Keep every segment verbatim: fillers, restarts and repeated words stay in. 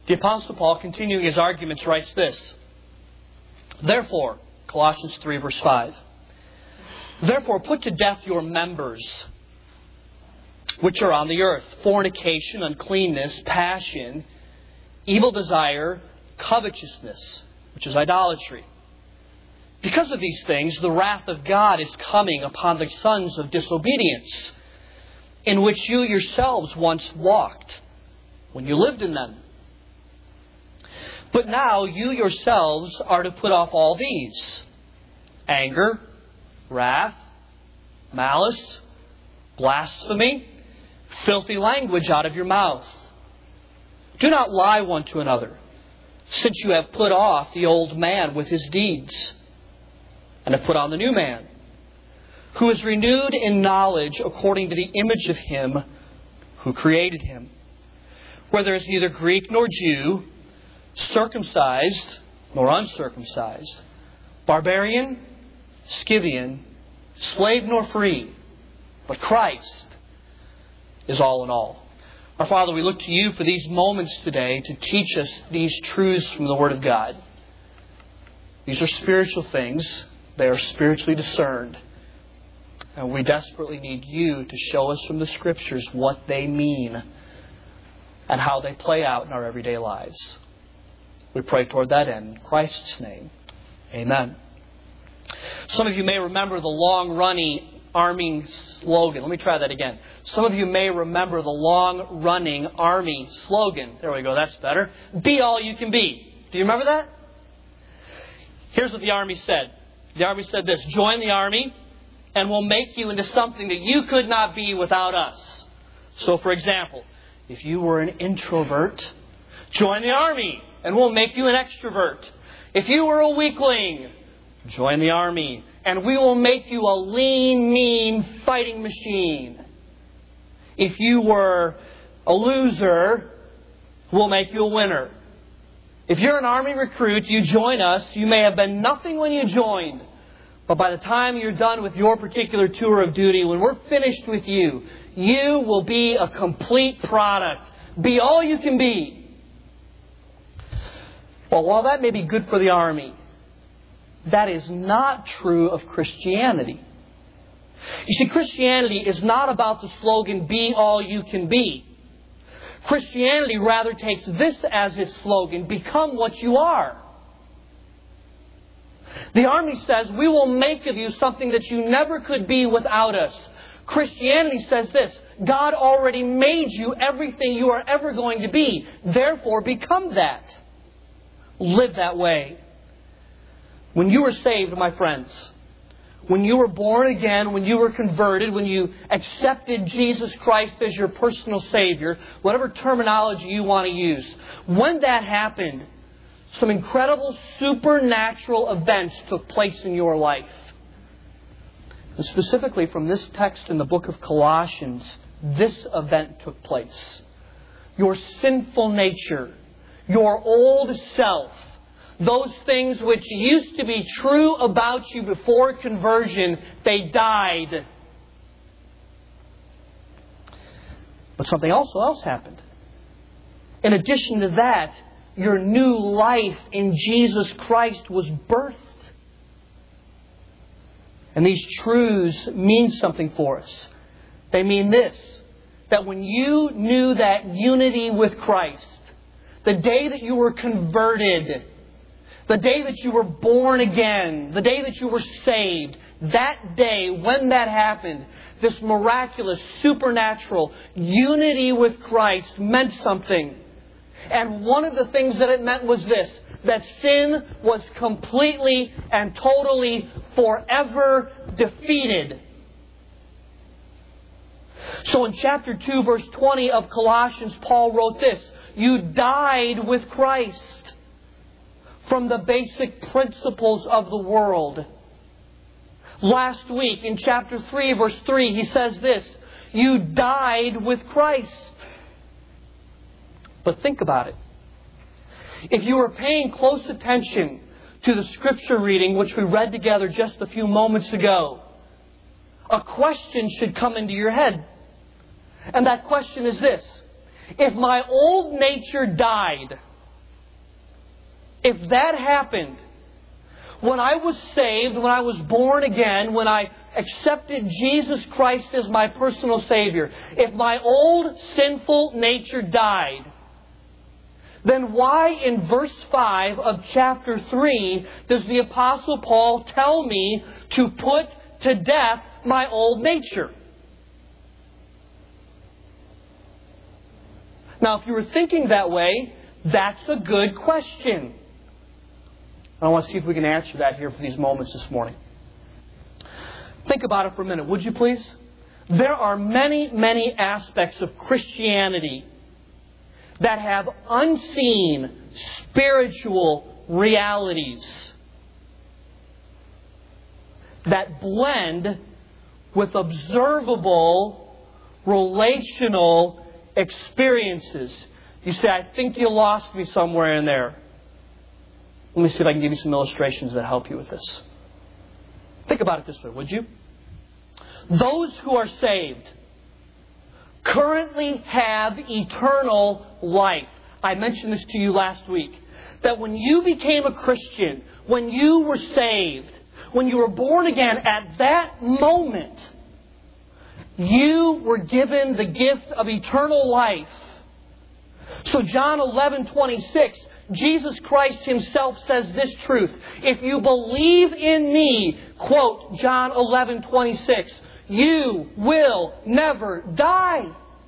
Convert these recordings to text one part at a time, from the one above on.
The Apostle Paul, continuing his arguments, writes this. Therefore, Colossians three, verse five. Therefore, put to death your members, which are on the earth: fornication, uncleanness, passion, evil desire, covetousness, which is idolatry. Because of these things, the wrath of God is coming upon the sons of disobedience, in which you yourselves once walked, when you lived in them. But now you yourselves are to put off all these: anger, wrath, malice, blasphemy, filthy language out of your mouth. Do not lie one to another, since you have put off the old man with his deeds, and have put on the new man, who is renewed in knowledge according to the image of Him who created him. Where there is neither Greek nor Jew, circumcised nor uncircumcised, barbarian, Scythian, slave nor free, but Christ is all in all. Our Father, we look to You for these moments today to teach us these truths from the Word of God. These are spiritual things. They are spiritually discerned. And we desperately need You to show us from the Scriptures what they mean and how they play out in our everyday lives. We pray toward that end. In Christ's name, amen. Some of you may remember the long-running Army slogan. Let me try that again. Some of you may remember the long-running Army slogan. There we go. That's better. Be all you can be. Do you remember that? Here's what the Army said. The Army said this: join the Army and we'll make you into something that you could not be without us. So, for example, if you were an introvert, join the Army and we'll make you an extrovert. If you were a weakling, join the Army and we will make you a lean, mean fighting machine. If you were a loser, we'll make you a winner. If you're an Army recruit, you join us. You may have been nothing when you joined, but by the time you're done with your particular tour of duty, when we're finished with you, you will be a complete product. Be all you can be. Well, while that may be good for the Army, that is not true of Christianity. You see, Christianity is not about the slogan, be all you can be. Christianity rather takes this as its slogan, become what you are. The Army says, we will make of you something that you never could be without us. Christianity says this: God already made you everything you are ever going to be. Therefore, become that. Live that way. When you were saved, my friends, when you were born again, when you were converted, when you accepted Jesus Christ as your personal Savior, whatever terminology you want to use, when that happened, some incredible supernatural events took place in your life. And specifically from this text in the book of Colossians, this event took place. Your sinful nature, your old self, those things which used to be true about you before conversion, they died. But something also else happened. In addition to that, your new life in Jesus Christ was birthed. And these truths mean something for us. They mean this: that when you knew that unity with Christ, the day that you were converted, the day that you were born again, the day that you were saved, that day, when that happened, this miraculous, supernatural unity with Christ meant something. And one of the things that it meant was this: that sin was completely and totally forever defeated. So in chapter two, verse twenty of Colossians, Paul wrote this: you died with Christ from the basic principles of the world. Last week in chapter three, verse three, he says this: you died with Christ. But think about it. If you were paying close attention to the scripture reading which we read together just a few moments ago, a question should come into your head. And that question is this: if my old nature died, If that happened, when I was saved, when I was born again, when I accepted Jesus Christ as my personal Savior, if my old sinful nature died, then why in verse five of chapter three does the Apostle Paul tell me to put to death my old nature? Now, if you were thinking that way, that's a good question. I want to see if we can answer that here for these moments this morning. Think about it for a minute, would you please? There are many, many aspects of Christianity that have unseen spiritual realities that blend with observable relational experiences. You say, I think you lost me somewhere in there. Let me see if I can give you some illustrations that help you with this. Think about it this way, would you? Those who are saved currently have eternal life. I mentioned this to you last week. That when you became a Christian, when you were saved, when you were born again, at that moment, you were given the gift of eternal life. So John eleven twenty-six, Jesus Christ Himself says this truth. If you believe in me, quote John eleven twenty-six, you will never die.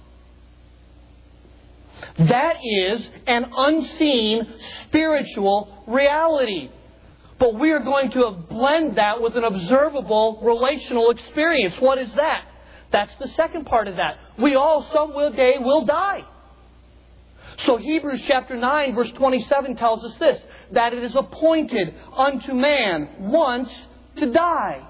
That is an unseen spiritual reality. But we are going to blend that with an observable relational experience. What is that? That's the second part of that. We all some day will die. So Hebrews chapter nine verse twenty-seven tells us this, that it is appointed unto man once to die.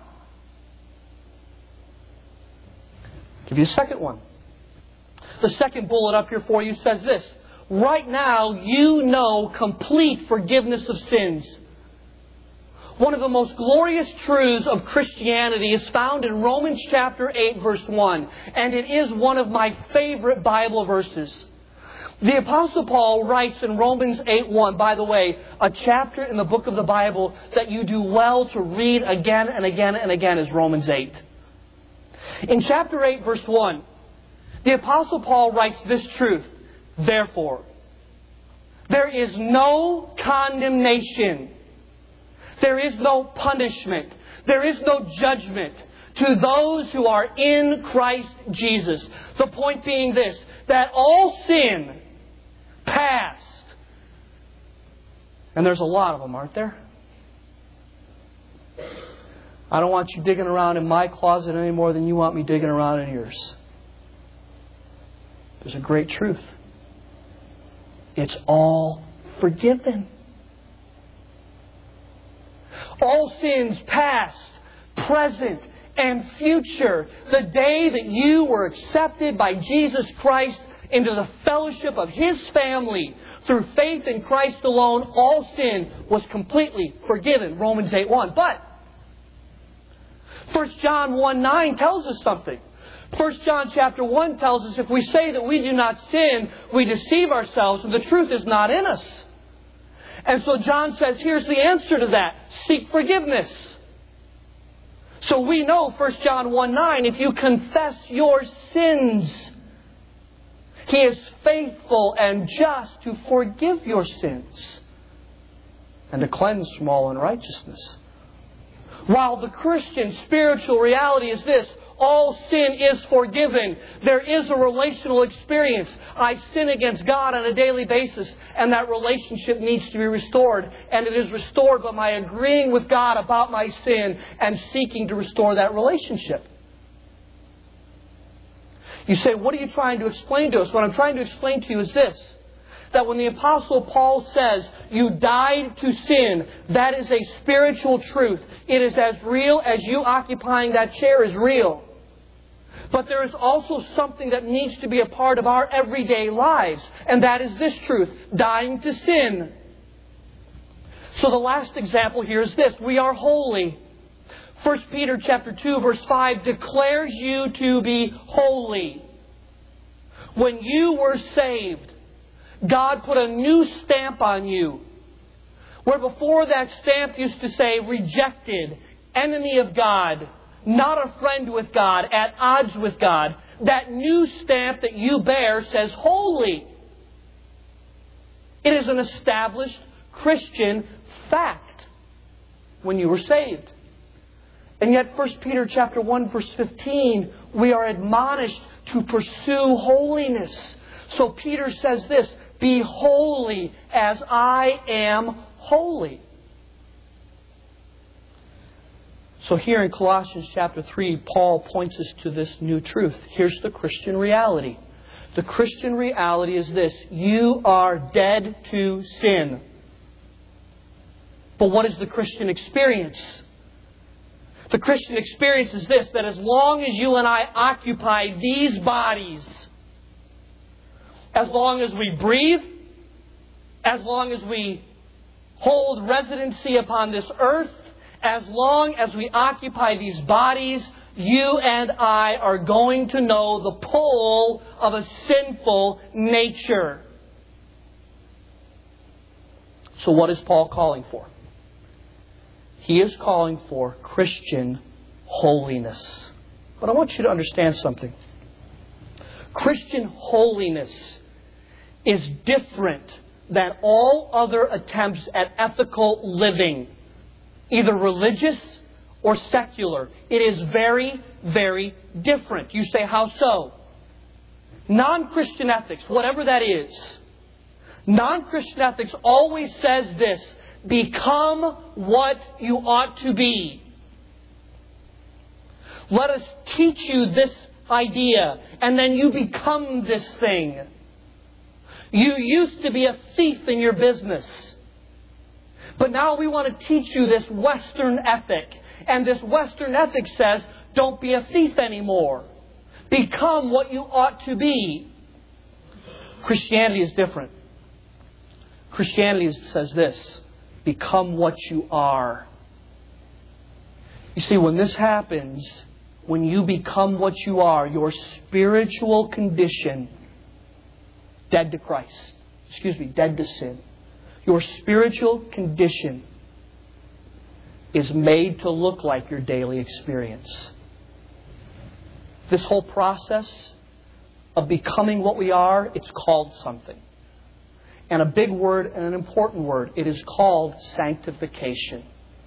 I'll give you a second one. The second bullet up here for you says this. Right now you know complete forgiveness of sins. One of the most glorious truths of Christianity is found in Romans chapter eight verse one. And it is one of my favorite Bible verses. The Apostle Paul writes in Romans eight one, by the way, a chapter in the book of the Bible that you do well to read again and again and again is Romans eight. In chapter eight verse one, the Apostle Paul writes this truth. Therefore, there is no condemnation. There is no punishment. There is no judgment to those who are in Christ Jesus. The point being this, that all sin past, and there's a lot of them, aren't there? I don't want you digging around in my closet any more than you want me digging around in yours. There's a great truth. It's all forgiven. All sins past, present, and future. The day that you were accepted by Jesus Christ into the fellowship of His family through faith in Christ alone, all sin was completely forgiven. Romans eight one. But First John one nine tells us something. First John chapter one tells us if we say that we do not sin, we deceive ourselves and the truth is not in us. And so John says, here's the answer to that. Seek forgiveness. So we know First John one nine, if you confess your sins, He is faithful and just to forgive your sins and to cleanse from all unrighteousness. While the Christian spiritual reality is this, all sin is forgiven. There is a relational experience. I sin against God on a daily basis, and that relationship needs to be restored. And it is restored by my agreeing with God about my sin and seeking to restore that relationship. You say, what are you trying to explain to us? What I'm trying to explain to you is this. That when the Apostle Paul says, you died to sin, that is a spiritual truth. It is as real as you occupying that chair is real. But there is also something that needs to be a part of our everyday lives. And that is this truth, dying to sin. So the last example here is this. We are holy. First Peter chapter two verse five declares you to be holy. When you were saved, God put a new stamp on you. Where before that stamp used to say rejected, enemy of God, not a friend with God, at odds with God, that new stamp that you bear says holy. It is an established Christian fact when you were saved. And yet First Peter chapter one verse fifteen, we are admonished to pursue holiness. So Peter says this, be holy as I am holy. So here in Colossians chapter three, Paul points us to this new truth. Here's the Christian reality. The Christian reality is this. You are dead to sin. But what is the Christian experience? The Christian experience is this, that as long as you and I occupy these bodies, as long as we breathe, as long as we hold residency upon this earth, as long as we occupy these bodies, you and I are going to know the pull of a sinful nature. So what is Paul calling for? He is calling for Christian holiness. But I want you to understand something. Christian holiness is different than all other attempts at ethical living, either religious or secular. It is very, very different. You say, how so? Non-Christian ethics, whatever that is, non-Christian ethics always says this, become what you ought to be. Let us teach you this idea, and then you become this thing. You used to be a thief in your business, but now we want to teach you this Western ethic. And this Western ethic says, don't be a thief anymore. Become what you ought to be. Christianity is different. Christianity says this, become what you are. You see, when this happens, when you become what you are, your spiritual condition, dead to Christ, excuse me, dead to sin, your spiritual condition is made to look like your daily experience. This whole process of becoming what we are, it's called something. And a big word and an important word. It is called sanctification.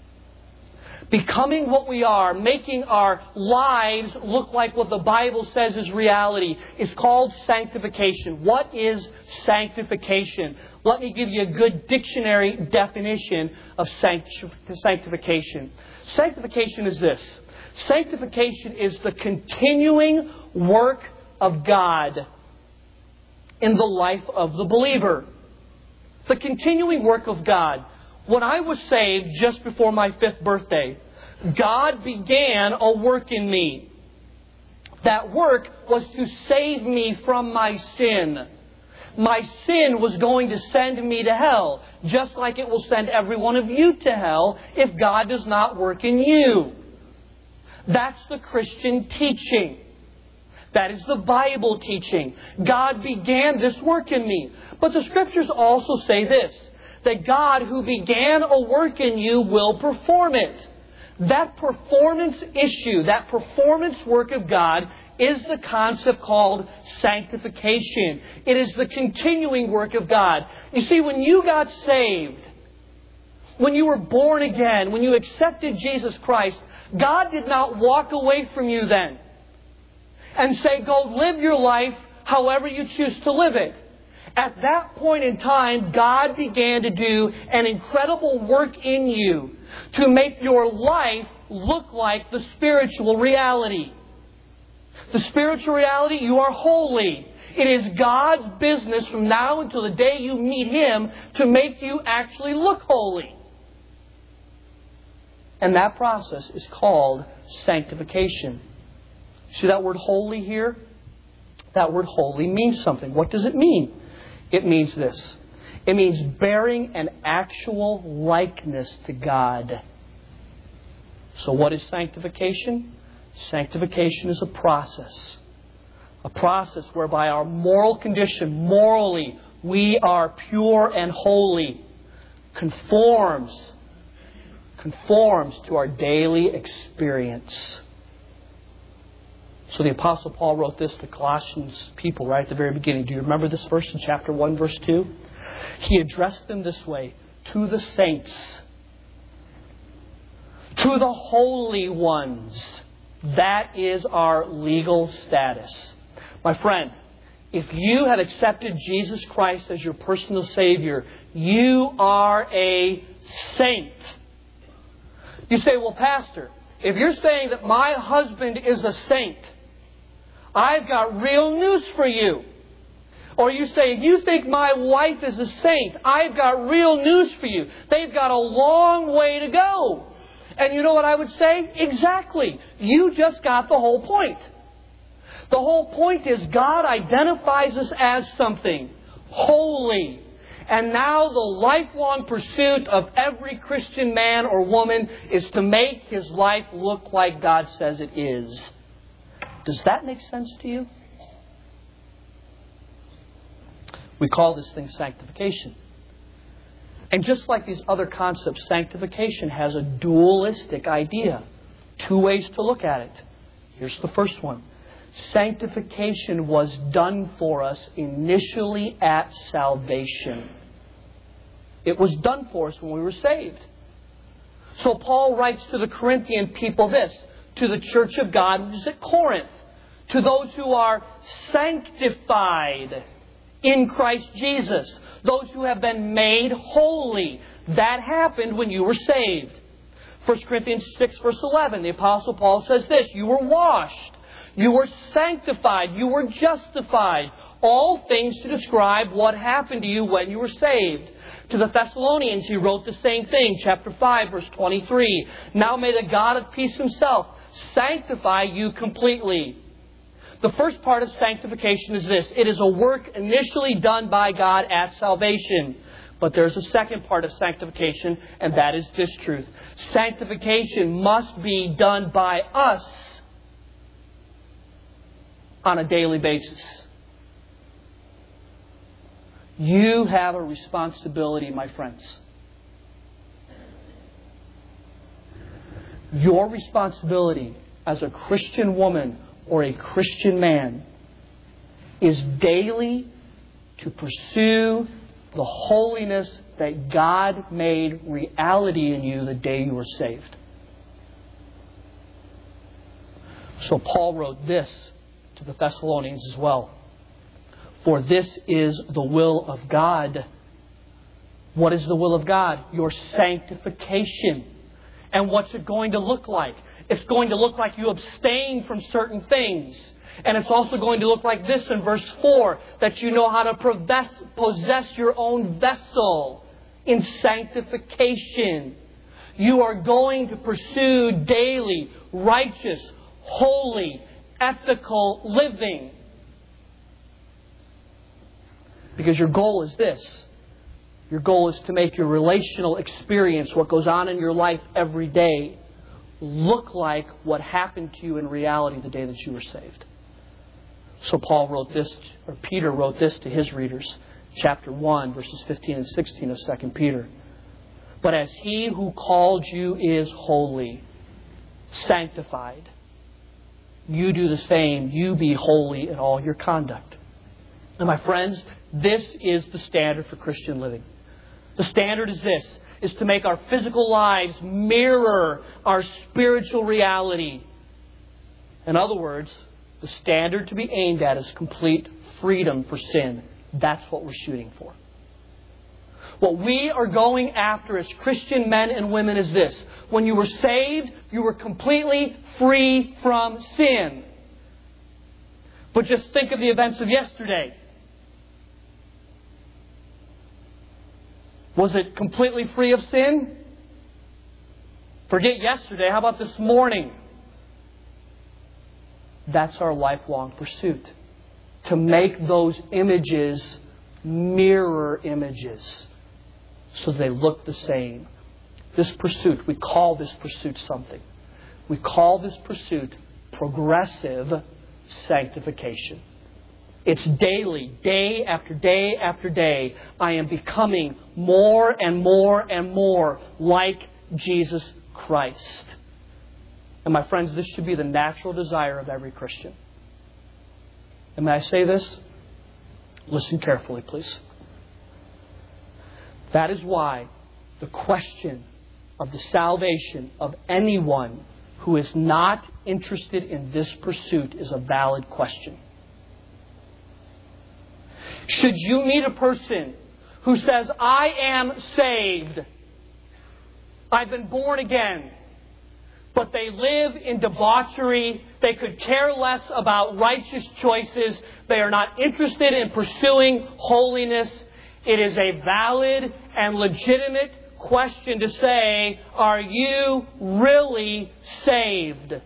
Becoming what we are, making our lives look like what the Bible says is reality, is called sanctification. What is sanctification? Let me give you a good dictionary definition of sanctification. Sanctification is this. Sanctification is the continuing work of God in the life of the believer. The continuing work of God. When I was saved just before my fifth birthday, God began a work in me. That work was to save me from my sin. My sin was going to send me to hell, just like it will send every one of you to hell if God does not work in you. That's the Christian teaching. That is the Bible teaching. God began this work in me. But the Scriptures also say this, that God who began a work in you will perform it. That performance issue, that performance work of God is the concept called sanctification. It is the continuing work of God. You see, when you got saved, when you were born again, when you accepted Jesus Christ, God did not walk away from you then and say, go live your life however you choose to live it. At that point in time, God began to do an incredible work in you to make your life look like the spiritual reality. The spiritual reality, you are holy. It is God's business from now until the day you meet Him to make you actually look holy. And that process is called sanctification. See that word holy here? That word holy means something. What does it mean? It means this. It means bearing an actual likeness to God. So what is sanctification? Sanctification is a process. A process whereby our moral condition, morally, we are pure and holy. conforms, conforms to our daily experience. So the Apostle Paul wrote this to Colossians people right at the very beginning. Do you remember this verse in chapter one, verse two? He addressed them this way: to the saints, to the holy ones. That is our legal status. My friend, if you have accepted Jesus Christ as your personal Savior, you are a saint. You say, well, Pastor, if you're saying that my husband is a saint, I've got real news for you. Or you say, if you think my wife is a saint, I've got real news for you. They've got a long way to go. And you know what I would say? Exactly. You just got the whole point. The whole point is God identifies us as something holy. And now the lifelong pursuit of every Christian man or woman is to make his life look like God says it is. Does that make sense to you? We call this thing sanctification. And just like these other concepts, sanctification has a dualistic idea. Two ways to look at it. Here's the first one. Sanctification was done for us initially at salvation. It was done for us when we were saved. So Paul writes to the Corinthian people this, to the church of God, which is at Corinth, to those who are sanctified in Christ Jesus, those who have been made holy. That happened when you were saved. First Corinthians six, verse eleven, the Apostle Paul says this: you were washed, you were sanctified, you were justified. All things to describe what happened to you when you were saved. To the Thessalonians, he wrote the same thing. Chapter five, verse twenty-three. Now may the God of peace himself sanctify you completely. The first part of sanctification is this. It is a work initially done by God at salvation. But there's a second part of sanctification, and that is this truth. Sanctification must be done by us on a daily basis. You have a responsibility, my friends. Your responsibility as a Christian woman or a Christian man is daily to pursue the holiness that God made reality in you the day you were saved. So Paul wrote this to the Thessalonians as well. For this is the will of God. What is the will of God? Your sanctification. And what's it going to look like? It's going to look like you abstain from certain things. And it's also going to look like this in verse four, that you know how to possess, possess your own vessel in sanctification. You are going to pursue daily, righteous, holy, ethical living. Because your goal is this. Your goal is to make your relational experience, what goes on in your life every day, look like what happened to you in reality the day that you were saved. So Paul wrote this, or Peter wrote this to his readers. Chapter one, verses fifteen and sixteen of Second Peter. But as he who called you is holy, sanctified, you do the same. You be holy in all your conduct. And my friends, this is the standard for Christian living. The standard is this, is to make our physical lives mirror our spiritual reality. In other words, the standard to be aimed at is complete freedom for sin. That's what we're shooting for. What we are going after as Christian men and women is this. When you were saved, you were completely free from sin. But just think of the events of yesterday. Was it completely free of sin? Forget yesterday. How about this morning? That's our lifelong pursuit. To make those images mirror images so they look the same. This pursuit, we call this pursuit something. We call this pursuit progressive sanctification. It's daily, day after day after day, I am becoming more and more and more like Jesus Christ. And my friends, this should be the natural desire of every Christian. And may I say this? Listen carefully, please. That is why the question of the salvation of anyone who is not interested in this pursuit is a valid question. Should you meet a person who says, I am saved, I've been born again, but they live in debauchery, they could care less about righteous choices, they are not interested in pursuing holiness, it is a valid and legitimate question to say, are you really saved?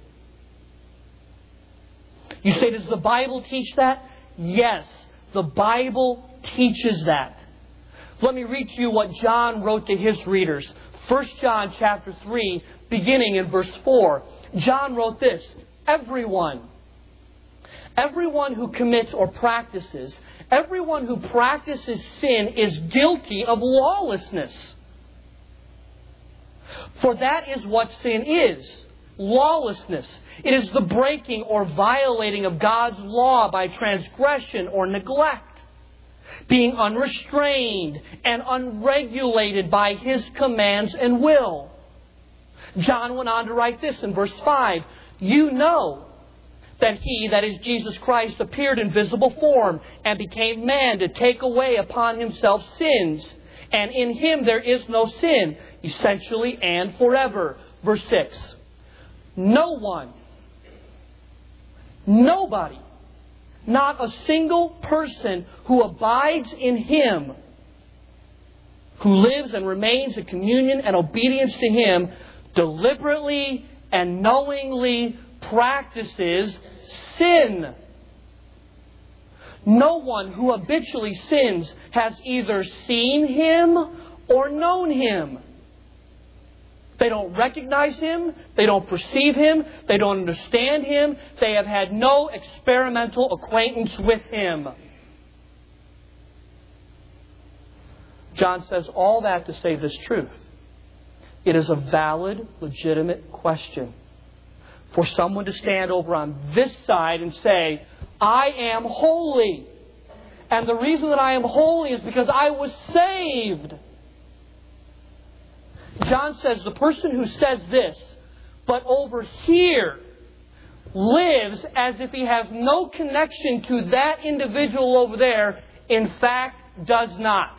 You say, does the Bible teach that? Yes, the Bible teaches that. Let me read to you what John wrote to his readers. First John chapter three, beginning in verse four. John wrote this, Everyone, everyone who commits or practices, everyone who practices sin is guilty of lawlessness. For that is what sin is. Lawlessness. It is the breaking or violating of God's law by transgression or neglect. Being unrestrained and unregulated by His commands and will. John went on to write this in verse five. You know that He, that is Jesus Christ, appeared in visible form and became man to take away upon Himself sins. And in Him there is no sin, essentially and forever. Verse six. No one, nobody, not a single person who abides in Him, who lives and remains in communion and obedience to Him, deliberately and knowingly practices sin. No one who habitually sins has either seen Him or known Him. They don't recognize Him. They don't perceive Him. They don't understand Him. They have had no experimental acquaintance with Him. John says all that to say this truth. It is a valid, legitimate question for someone to stand over on this side and say, I am holy. And the reason that I am holy is because I was saved. John says the person who says this, but over here lives as if he has no connection to that individual over there, in fact does not.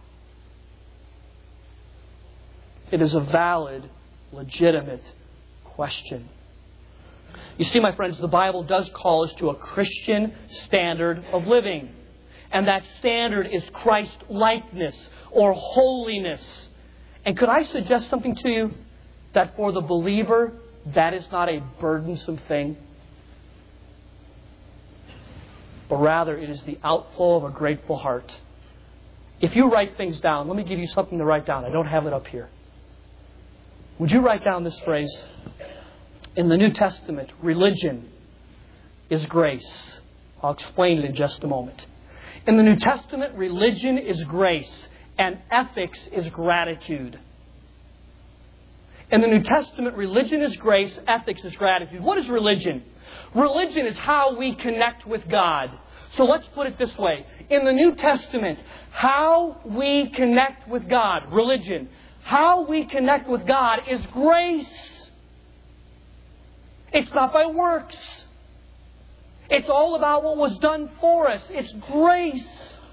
It is a valid, legitimate question. You see, my friends, the Bible does call us to a Christian standard of living. And that standard is Christ-likeness or holiness. And could I suggest something to you? That for the believer, that is not a burdensome thing. But rather, it is the outflow of a grateful heart. If you write things down, let me give you something to write down. I don't have it up here. Would you write down this phrase? In the New Testament, religion is grace. I'll explain it in just a moment. In the New Testament, religion is grace. And ethics is gratitude. In the New Testament, religion is grace, ethics is gratitude. What is religion? Religion is how we connect with God. So let's put it this way. In the New Testament, how we connect with God, religion, how we connect with God is grace. It's not by works. It's all about what was done for us. It's grace.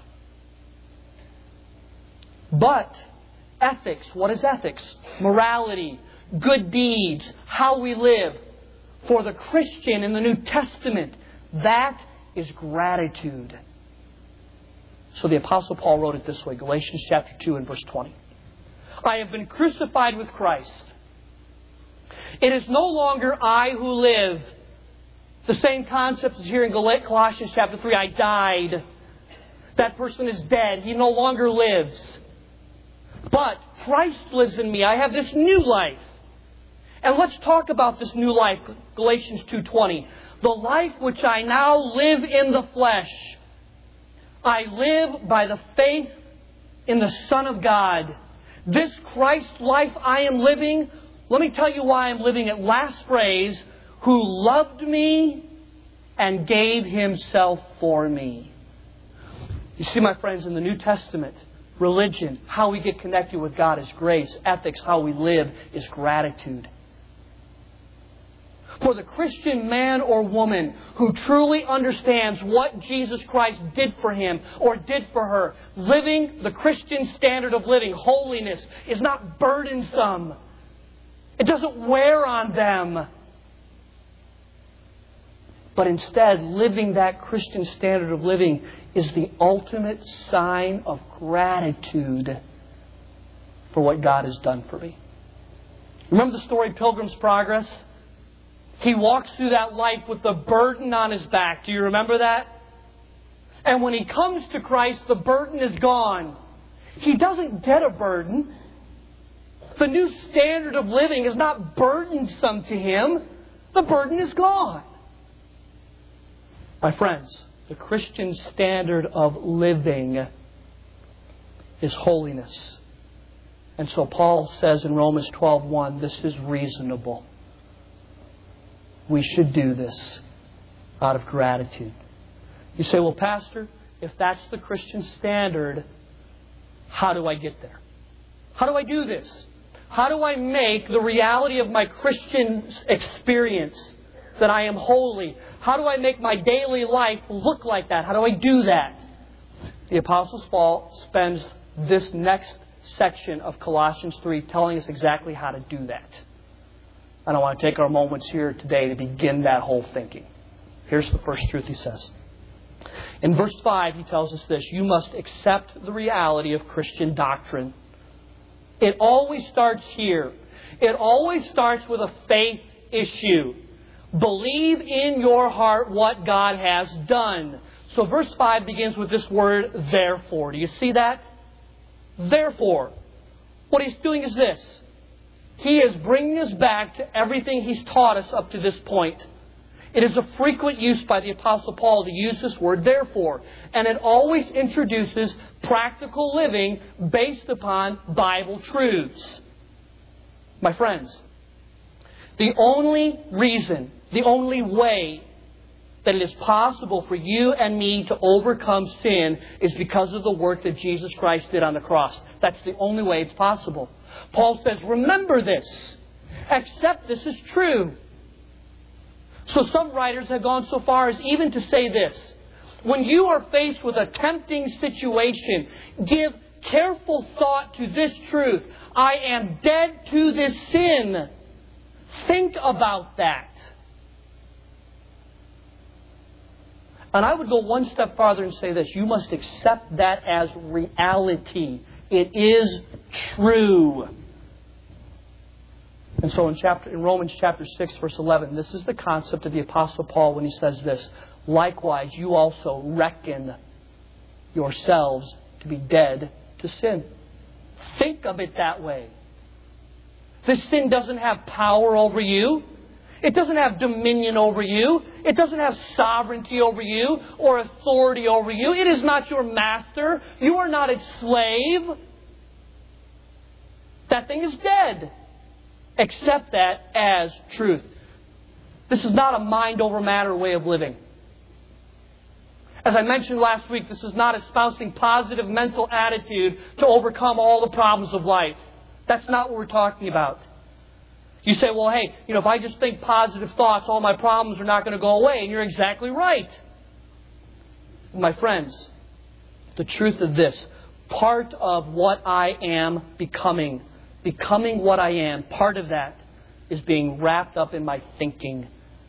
But ethics, what is ethics? Morality, good deeds, how we live. For the Christian in the New Testament, that is gratitude. So the Apostle Paul wrote it this way, Galatians chapter two and verse twenty. I have been crucified with Christ. It is no longer I who live. The same concept is here in Colossians chapter three. I died. That person is dead. He no longer lives. But Christ lives in me. I have this new life. And let's talk about this new life. Galatians two twenty. The life which I now live in the flesh, I live by the faith in the Son of God. This Christ life I am living, let me tell you why I'm living it. Last phrase, who loved me and gave Himself for me. You see, my friends, in the New Testament, religion, how we get connected with God is grace. Ethics, how we live, is gratitude. For the Christian man or woman who truly understands what Jesus Christ did for him or did for her, living the Christian standard of living, holiness, is not burdensome. It doesn't wear on them. But instead, living that Christian standard of living is the ultimate sign of gratitude for what God has done for me. Remember the story Pilgrim's Progress? He walks through that life with the burden on his back. Do you remember that? And when he comes to Christ, the burden is gone. He doesn't get a burden. The new standard of living is not burdensome to him. The burden is gone. My friends, the Christian standard of living is holiness. And so Paul says in Romans twelve one, this is reasonable. We should do this out of gratitude. You say, well, Pastor, if that's the Christian standard, how do I get there? How do I do this? How do I make the reality of my Christian experience that I am holy? How do I make my daily life look like that? How do I do that? The Apostle Paul spends this next section of Colossians three telling us exactly how to do that. And I want to take our moments here today to begin that whole thinking. Here's the first truth he says. In verse five, he tells us this: you must accept the reality of Christian doctrine. It always starts here. It always starts with a faith issue. Believe in your heart what God has done. So verse five begins with this word, therefore. Do you see that? Therefore. What he's doing is this. He is bringing us back to everything He's taught us up to this point. It is a frequent use by the Apostle Paul to use this word, therefore. And it always introduces practical living based upon Bible truths. My friends, the only reason, the only way that it is possible for you and me to overcome sin is because of the work that Jesus Christ did on the cross. That's the only way it's possible. Paul says, remember this. Accept this as true. So some writers have gone so far as even to say this: when you are faced with a tempting situation, give careful thought to this truth. I am dead to this sin. Think about that. And I would go one step farther and say this: you must accept that as reality. It is true. And so in chapter in Romans chapter six, verse eleven, this is the concept of the Apostle Paul when he says this: likewise, you also reckon yourselves to be dead to sin. Think of it that way. This sin doesn't have power over you. It doesn't have dominion over you. It doesn't have sovereignty over you or authority over you. It is not your master. You are not its slave. That thing is dead. Accept that as truth. This is not a mind over matter way of living. As I mentioned last week, this is not espousing positive mental attitude to overcome all the problems of life. That's not what we're talking about. You say, well, hey, you know, if I just think positive thoughts, all my problems are not going to go away. And you're exactly right. My friends, the truth of this, part of what I am becoming, becoming what I am, part of that is being wrapped up in my thinking.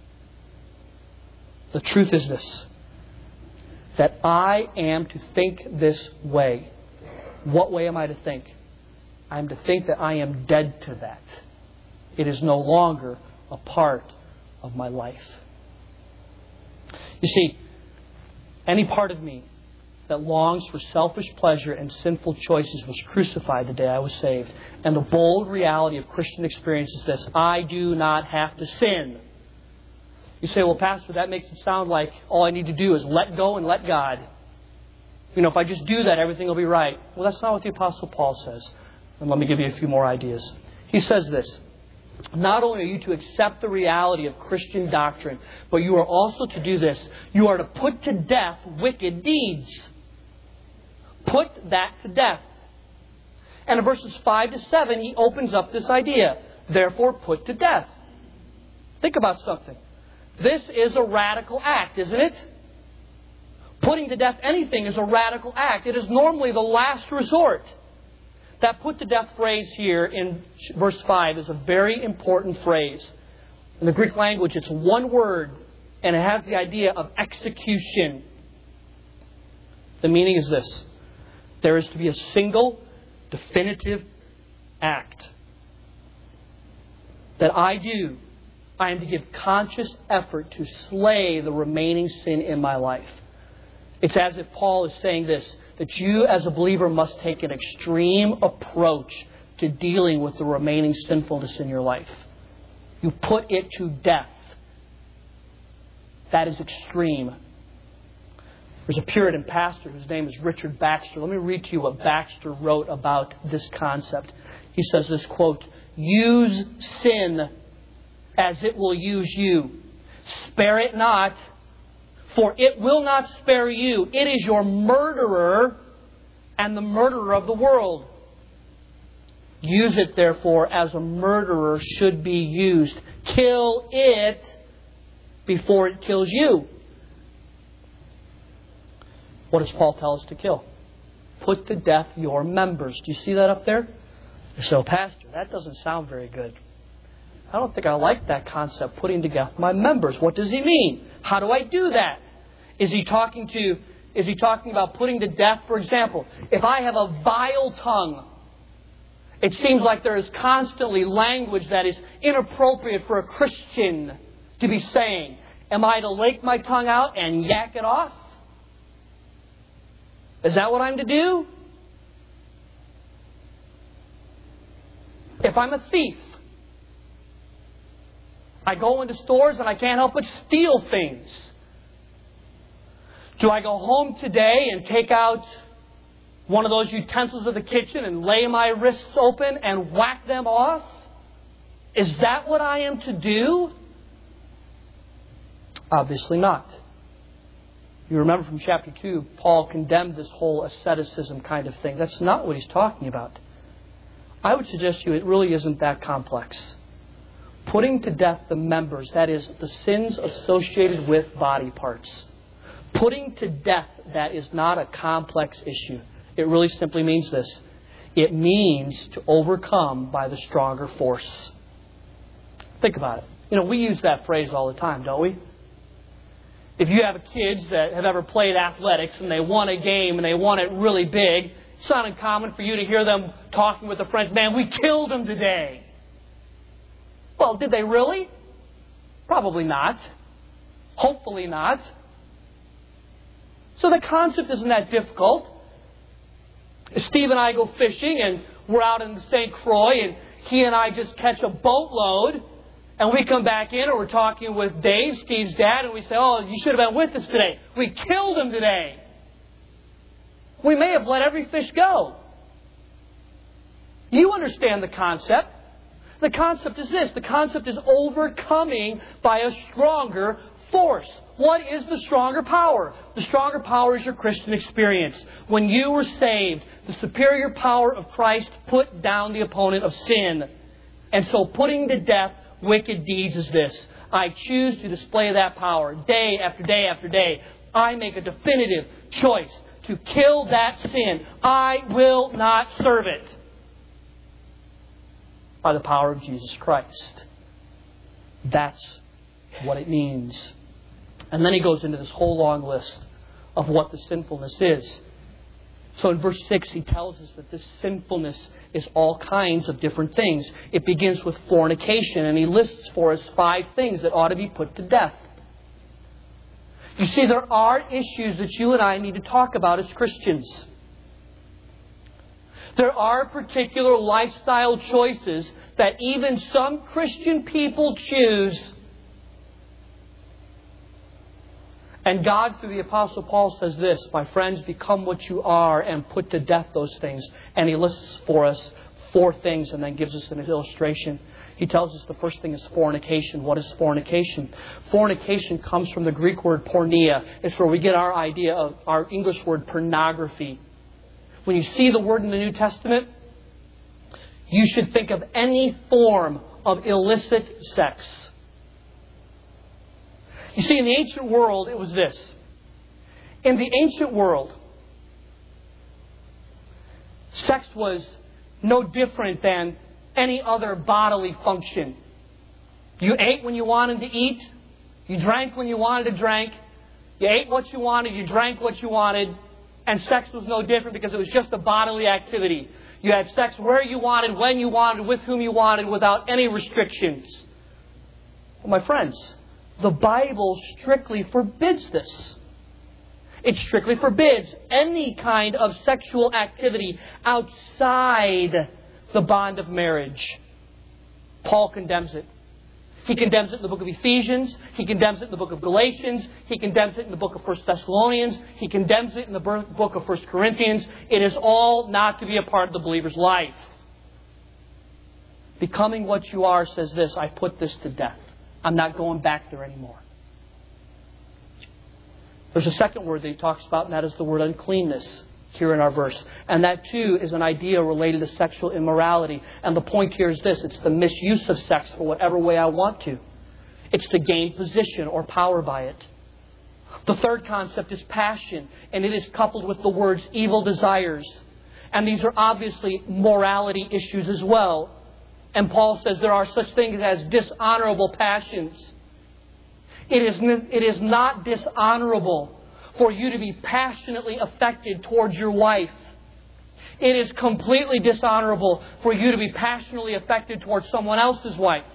The truth is this: that I am to think this way. What way am I to think? I am to think that I am dead to that. It is no longer a part of my life. You see, any part of me that longs for selfish pleasure and sinful choices was crucified the day I was saved. And the bold reality of Christian experience is this: I do not have to sin. You say, well, Pastor, that makes it sound like all I need to do is let go and let God. You know, if I just do that, everything will be right. Well, that's not what the Apostle Paul says. And let me give you a few more ideas. He says this. Not only are you to accept the reality of Christian doctrine, but you are also to do this. You are to put to death wicked deeds. Put that to death. And in verses five to seven, he opens up this idea. Therefore, put to death. Think about something. This is a radical act, isn't it? Putting to death anything is a radical act. It is normally the last resort. That put to death phrase here in verse five is a very important phrase. In the Greek language, it's one word, and it has the idea of execution. The meaning is this. There is to be a single, definitive act that I do. I am to give conscious effort to slay the remaining sin in my life. It's as if Paul is saying this, that you as a believer must take an extreme approach to dealing with the remaining sinfulness in your life. You put it to death. That is extreme. There's a Puritan pastor whose name is Richard Baxter. Let me read to you what Baxter wrote about this concept. He says this, quote, "Use sin as it will use you. Spare it not, for it will not spare you. It is your murderer and the murderer of the world. Use it, therefore, as a murderer should be used. Kill it before it kills you." What does Paul tell us to kill? Put to death your members. Do you see that up there? So, Pastor, that doesn't sound very good. I don't think I like that concept, putting to death my members. What does he mean? How do I do that? Is he talking to, is he talking about putting to death, for example, if I have a vile tongue, it seems like there is constantly language that is inappropriate for a Christian to be saying. Am I to lake my tongue out and yak it off? Is that what I'm to do? If I'm a thief, I go into stores and I can't help but steal things. Do I go home today and take out one of those utensils of the kitchen and lay my wrists open and whack them off? Is that what I am to do? Obviously not. You remember from chapter two, Paul condemned this whole asceticism kind of thing. That's not what he's talking about. I would suggest to you it really isn't that complex. Putting to death the members, that is, the sins associated with body parts. Putting to death that is not a complex issue. It really simply means this. It means to overcome by the stronger force. Think about it. You know, we use that phrase all the time, don't we? If you have kids that have ever played athletics and they won a game and they won it really big, it's not uncommon for you to hear them talking with their friends, "Man, we killed them today." Well, did they really? Probably not. Hopefully not. So the concept isn't that difficult. Steve and I go fishing and we're out in Saint Croix and he and I just catch a boatload and we come back in and we're talking with Dave, Steve's dad, and we say, "Oh, you should have been with us today. We killed him today." We may have let every fish go. You understand the concept. The concept is this. The concept is overcoming by a stronger force. What is the stronger power? The stronger power is your Christian experience. When you were saved, the superior power of Christ put down the opponent of sin. And so putting to death wicked deeds is this. I choose to display that power day after day after day. I make a definitive choice to kill that sin. I will not serve it. By the power of Jesus Christ. That's what it means. And then he goes into this whole long list of what the sinfulness is. So in verse six, he tells us that this sinfulness is all kinds of different things. It begins with fornication, and he lists for us five things that ought to be put to death. You see, there are issues that you and I need to talk about as Christians. There are particular lifestyle choices that even some Christian people choose. And God, through the Apostle Paul, says this, my friends, become what you are and put to death those things. And he lists for us four things and then gives us an illustration. He tells us the first thing is fornication. What is fornication? Fornication comes from the Greek word porneia. It's where we get our idea of our English word pornography. When you see the word in the New Testament, you should think of any form of illicit sex. You see, in the ancient world, it was this. In the ancient world, sex was no different than any other bodily function. You ate when you wanted to eat. You drank when you wanted to drink. You ate what you wanted. You drank what you wanted. And sex was no different because it was just a bodily activity. You had sex where you wanted, when you wanted, with whom you wanted, without any restrictions. Well, my friends, the Bible strictly forbids this. It strictly forbids any kind of sexual activity outside the bond of marriage. Paul condemns it. He condemns it in the book of Ephesians. He condemns it in the book of Galatians. He condemns it in the book of First Thessalonians. He condemns it in the book of First Corinthians. It is all not to be a part of the believer's life. Becoming what you are says this, I put this to death. I'm not going back there anymore. There's a second word that he talks about, and that is the word uncleanness here in our verse. And that too is an idea related to sexual immorality. And the point here is this. It's the misuse of sex for whatever way I want to. It's to gain position or power by it. The third concept is passion. And it is coupled with the words evil desires. And these are obviously morality issues as well. And Paul says there are such things as dishonorable passions. It is, it is not dishonorable for you to be passionately affected towards your wife. It is completely dishonorable for you to be passionately affected towards someone else's wife.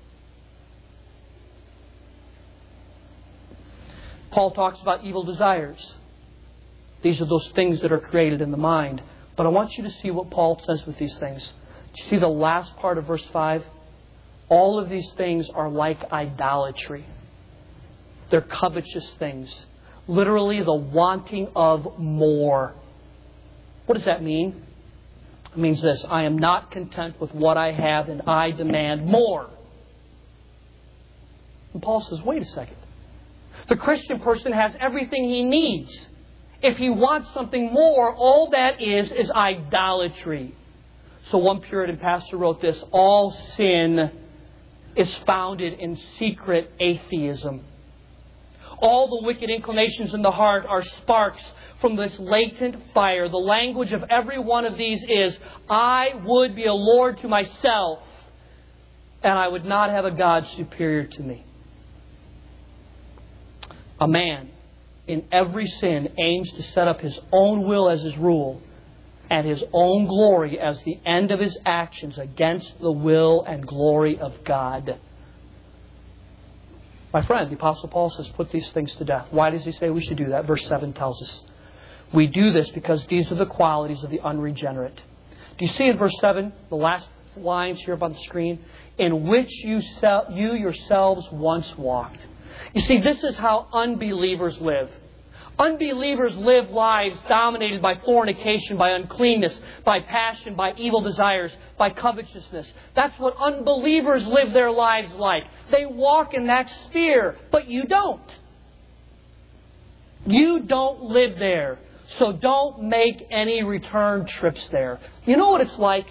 Paul talks about evil desires. These are those things that are created in the mind. But I want you to see what Paul says with these things. Do you see the last part of verse five? All of these things are like idolatry. They're covetous things. Literally the wanting of more. What does that mean? It means this. I am not content with what I have and I demand more. And Paul says, wait a second. The Christian person has everything he needs. If he wants something more, all that is is idolatry. So one Puritan pastor wrote this, all sin is founded in secret atheism. All the wicked inclinations in the heart are sparks from this latent fire. The language of every one of these is, I would be a Lord to myself, and I would not have a God superior to me. A man in every sin aims to set up his own will as his rule and his own glory as the end of his actions against the will and glory of God. My friend, the Apostle Paul says, put these things to death. Why does he say we should do that? Verse seven tells us. We do this because these are the qualities of the unregenerate. Do you see in verse seven, the last lines here up on the screen? In which you, se- you yourselves once walked. You see, this is how unbelievers live. Unbelievers live lives dominated by fornication, by uncleanness, by passion, by evil desires, by covetousness. That's what unbelievers live their lives like. They walk in that sphere, but you don't. You don't live there. So don't make any return trips there. You know what it's like?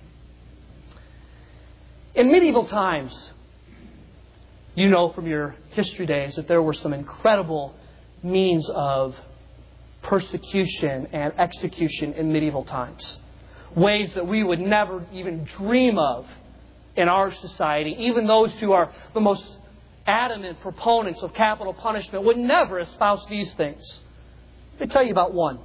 In medieval times, you know from your history days that there were some incredible means of persecution and execution in medieval times. Ways that we would never even dream of in our society. Even those who are the most adamant proponents of capital punishment would never espouse these things. Let me tell you about one.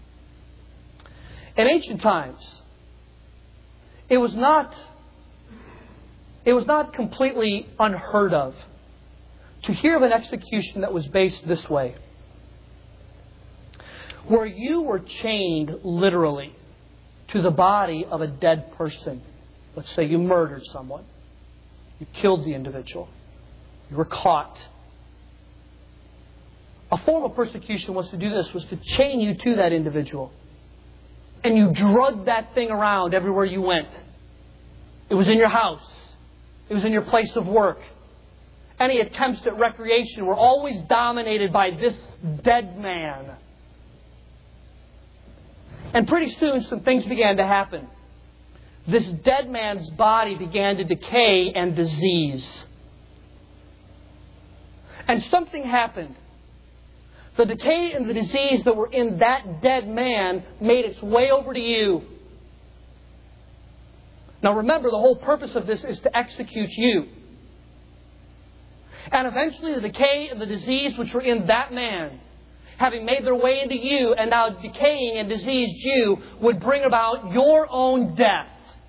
In ancient times, it was not, it was not completely unheard of to hear of an execution that was based this way. Where you were chained literally to the body of a dead person. Let's say you murdered someone. You killed the individual. You were caught. A form of persecution was to do this, was to chain you to that individual. And you drug that thing around everywhere you went. It was in your house. It was in your place of work. Any attempts at recreation were always dominated by this dead man. And pretty soon some things began to happen. This dead man's body began to decay and disease. And something happened. The decay and the disease that were in that dead man made its way over to you. Now remember, the whole purpose of this is to execute you. And eventually the decay and the disease which were in that man, having made their way into you and now decaying and diseased you, would bring about your own death.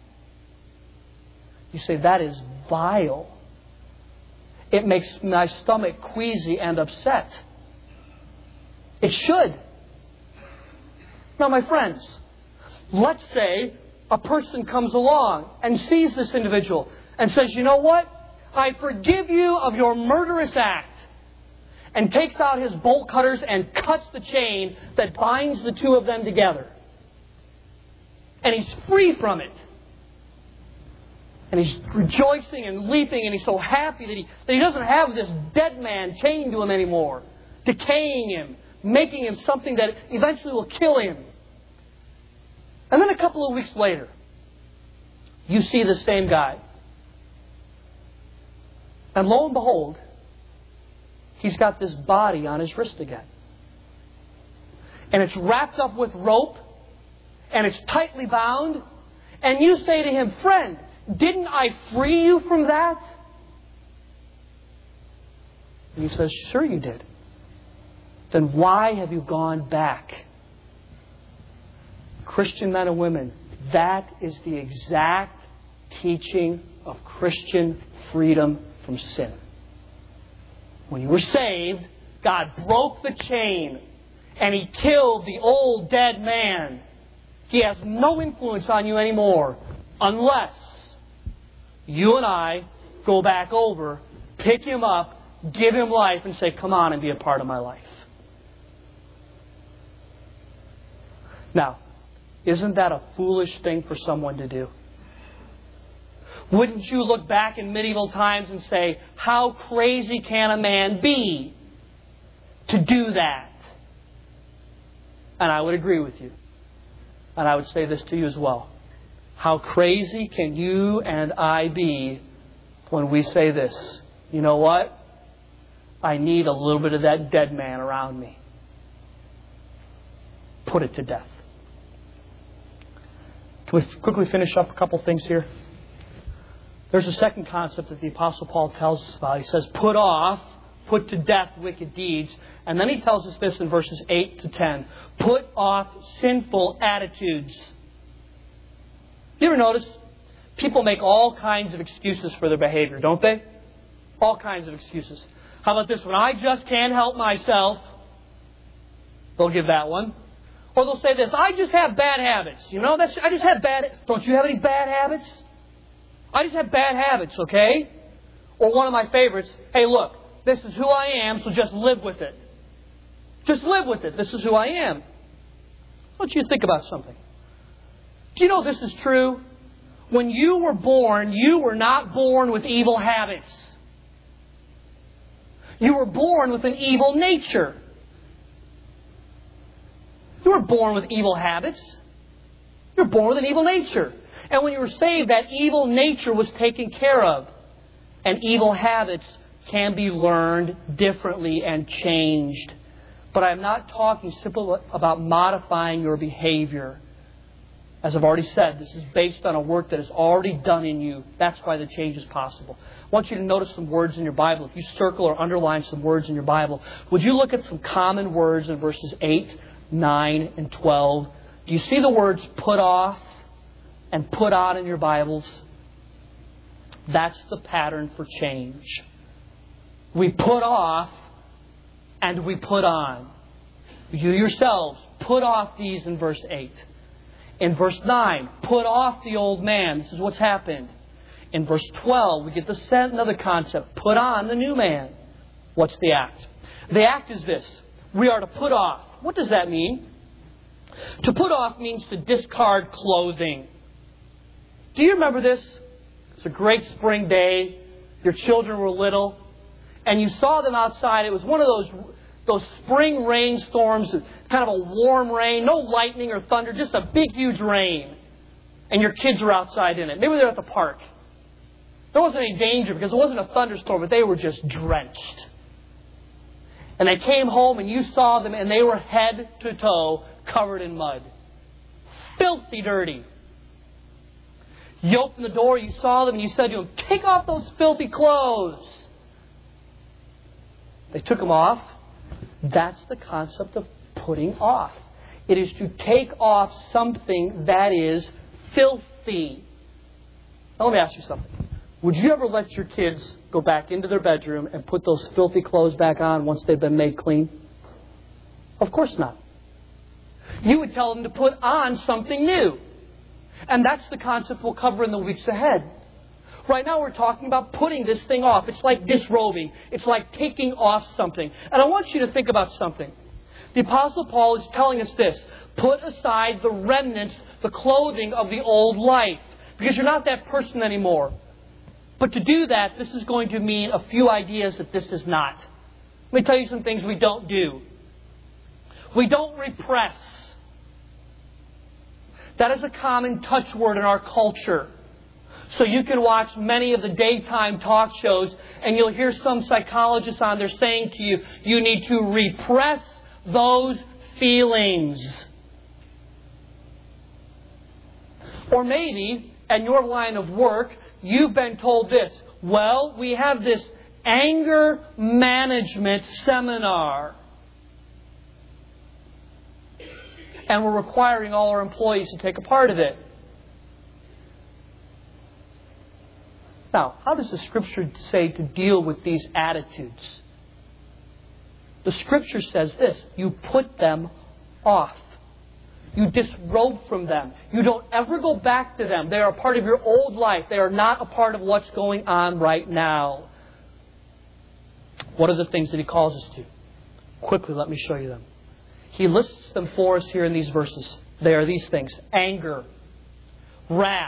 You say, that is vile. It makes my stomach queasy and upset. It should. Now, my friends, let's say a person comes along and sees this individual and says, you know what? I forgive you of your murderous act. And takes out his bolt cutters and cuts the chain that binds the two of them together. And he's free from it. And he's rejoicing and leaping, and he's so happy that he, that he doesn't have this dead man chained to him anymore, decaying him, making him something that eventually will kill him. And then a couple of weeks later, you see the same guy. And lo and behold, he's got this body on his wrist again. And it's wrapped up with rope, and it's tightly bound. And you say to him, friend, didn't I free you from that? And he says, sure you did. Then why have you gone back? Christian men and women, that is the exact teaching of Christian freedom from sin. When you were saved, God broke the chain and He killed the old dead man. He has no influence on you anymore unless you and I go back over, pick him up, give him life, and say, come on and be a part of my life. Now, isn't that a foolish thing for someone to do? Wouldn't you look back in medieval times and say, how crazy can a man be to do that? And I would agree with you. And I would say this to you as well. How crazy can you and I be when we say this? You know what? I need a little bit of that dead man around me. Put it to death. Can we quickly finish up a couple things here? There's a second concept that the Apostle Paul tells us about. He says, put off, put to death wicked deeds. And then he tells us this in verses eight to ten. Put off sinful attitudes. You ever notice? People make all kinds of excuses for their behavior, don't they? All kinds of excuses. How about this one? I just can't help myself. They'll give that one. Or they'll say this, I just have bad habits. You know, that's I just have bad... Don't you have any bad habits? I just have bad habits, okay? Or one of my favorites, hey, look, this is who I am, so just live with it. Just live with it. This is who I am. I want you to think about something. Do you know this is true? When you were born, you were not born with evil habits. You were born with an evil nature. You were born with evil habits. You were born with an evil nature. And when you were saved, that evil nature was taken care of. And evil habits can be learned differently and changed. But I'm not talking simply about modifying your behavior. As I've already said, this is based on a work that is already done in you. That's why the change is possible. I want you to notice some words in your Bible. If you circle or underline some words in your Bible, would you look at some common words in verses eight, nine, and twelve? Do you see the words put off and put on in your Bibles? That's the pattern for change. We put off and we put on. You yourselves put off these in verse eight. In verse nine, put off the old man. This is what's happened. In verse twelve, we get the another concept. Put on the new man. What's the act? The act is this. we are to put off. What does that mean? To put off means to discard clothing. Do you remember this? It's a great spring day. Your children were little. And you saw them outside. It was one of those, those spring rainstorms, kind of a warm rain, no lightning or thunder, just a big, huge rain. And your kids were outside in it. Maybe they're at the park. There wasn't any danger because it wasn't a thunderstorm, but they were just drenched. And they came home and you saw them and they were head to toe covered in mud. Filthy dirty. You opened the door, you saw them, and you said to them, take off those filthy clothes. They took them off. That's the concept of putting off. It is to take off something that is filthy. Now let me ask you something. Would you ever let your kids go back into their bedroom and put those filthy clothes back on once they've been made clean? Of course not. You would tell them to put on something new. And that's the concept we'll cover in the weeks ahead. Right now we're talking about putting this thing off. It's like disrobing. It's like taking off something. And I want you to think about something. The Apostle Paul is telling us this. Put aside the remnants, the clothing of the old life. Because you're not that person anymore. But to do that, this is going to mean a few ideas that this is not. Let me tell you some things we don't do. We don't repress. That is a common touchword in our culture. So you can watch many of the daytime talk shows and you'll hear some psychologists on there saying to you, you need to repress those feelings. Or maybe, in your line of work, you've been told this. Well, we have this anger management seminar. And we're requiring all our employees to take a part of it. Now, how does the Scripture say to deal with these attitudes? The Scripture says this. You put them off. You disrobe from them. You don't ever go back to them. They are a part of your old life. They are not a part of what's going on right now. What are the things that He calls us to? Quickly, let me show you them. He lists them for us here in these verses. They are these things. Anger, wrath,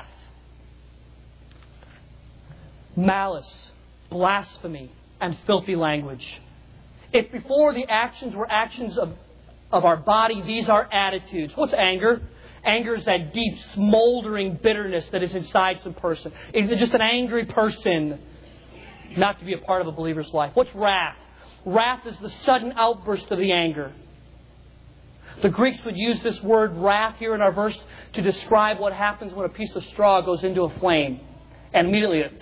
malice, blasphemy, and filthy language. If before the actions were actions of, of our body, these are attitudes. What's anger? Anger is that deep, smoldering bitterness that is inside some person. It's just an angry person not to be a part of a believer's life. What's wrath? Wrath is the sudden outburst of the anger. The Greeks would use this word wrath here in our verse to describe what happens when a piece of straw goes into a flame. And immediately it...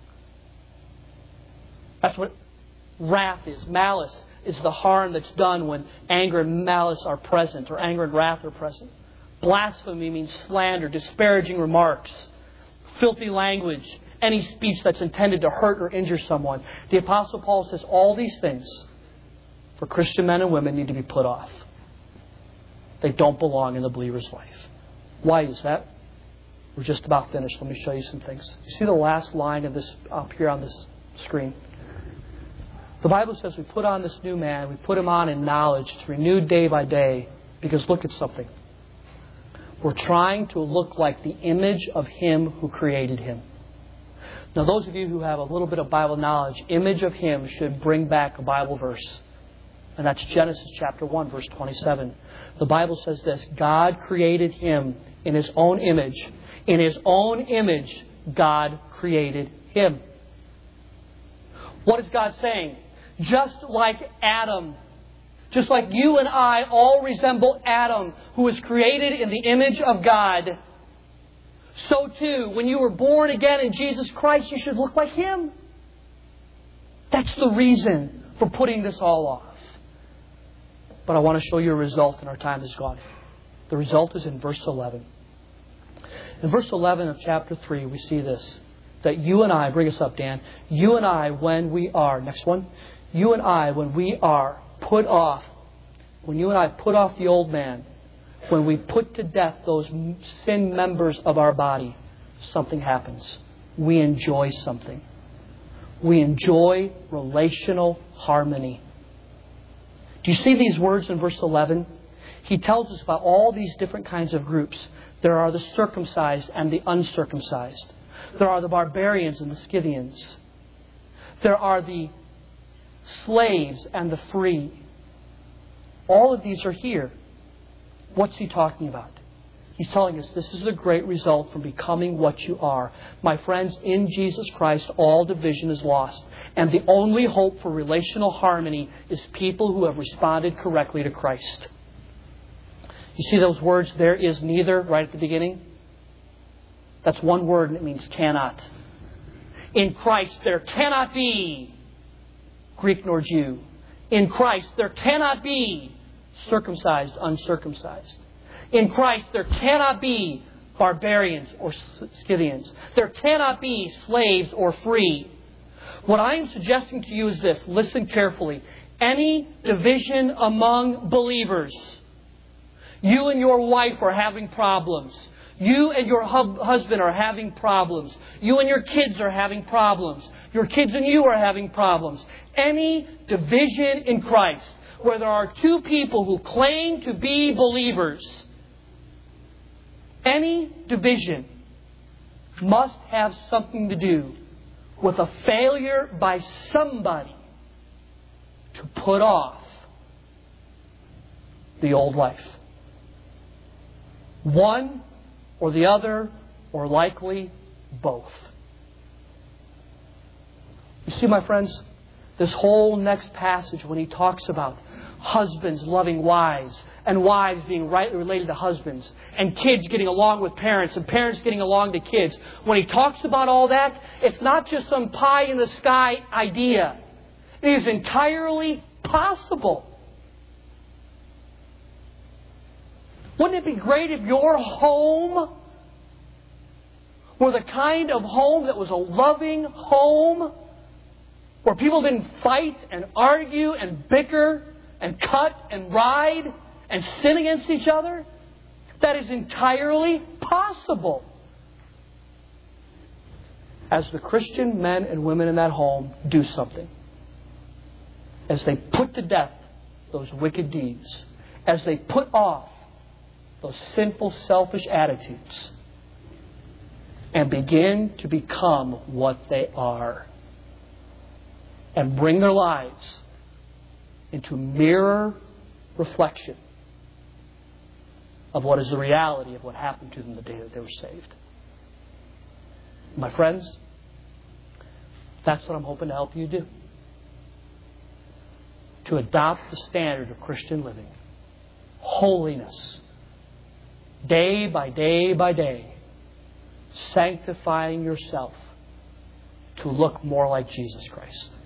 That's what wrath is. Malice is the harm that's done when anger and malice are present, or anger and wrath are present. Blasphemy means slander, disparaging remarks, filthy language, any speech that's intended to hurt or injure someone. The Apostle Paul says all these things for Christian men and women need to be put off. They don't belong in the believer's life. Why is that? We're just about finished. Let me show you some things. You see the last line of this up here on this screen? The Bible says we put on this new man. We put him on in knowledge. It's renewed day by day. Because look at something. We're trying to look like the image of Him who created him. Now, those of you who have a little bit of Bible knowledge, image of Him should bring back a Bible verse. And that's Genesis chapter one, verse twenty-seven. The Bible says this. God created him in His own image. In His own image, God created him. What is God saying? Just like Adam, just like you and I all resemble Adam, who was created in the image of God, so too, when you were born again in Jesus Christ, you should look like Him. That's the reason for putting this all off. But I want to show you a result, and our time is gone. The result is in verse eleven. In verse eleven of chapter three, we see this. That you and I, bring us up, Dan. You and I, when we are, next one. You and I, when we are put off, when you and I put off the old man, when we put to death those sin members of our body, something happens. We enjoy something. We enjoy relational harmony. Do you see these words in verse eleven? He tells us about all these different kinds of groups. There are the circumcised and the uncircumcised. There are the barbarians and the Scythians. There are the slaves and the free. All of these are here. What's he talking about? He's telling us this is the great result from becoming what you are. My friends, in Jesus Christ, all division is lost. And the only hope for relational harmony is people who have responded correctly to Christ. You see those words, there is neither, right at the beginning? That's one word and it means cannot. In Christ there cannot be Greek nor Jew. In Christ there cannot be circumcised, uncircumcised. In Christ there cannot be barbarians or Scythians. There cannot be slaves or free. What I am suggesting to you is this. Listen carefully. Any division among believers, you and your wife are having problems. You and your hub- husband are having problems. You and your kids are having problems. Your kids and you are having problems. Any division in Christ, where there are two people who claim to be believers, any division must have something to do with a failure by somebody to put off the old life. One or the other, or likely both. You see, my friends, this whole next passage when he talks about husbands loving wives and wives being rightly related to husbands and kids getting along with parents and parents getting along to kids. When he talks about all that, it's not just some pie in the sky idea. It is entirely possible. Wouldn't it be great if your home were the kind of home that was a loving home, where people didn't fight and argue and bicker and cut and ride and sin against each other? That is entirely possible. As the Christian men and women in that home do something, as they put to death those wicked deeds, as they put off those sinful, selfish attitudes, and begin to become what they are, and bring their lives into mirror reflection of what is the reality of what happened to them the day that they were saved. My friends, that's what I'm hoping to help you do. To adopt the standard of Christian living. Holiness. Day by day by day. Sanctifying yourself to look more like Jesus Christ.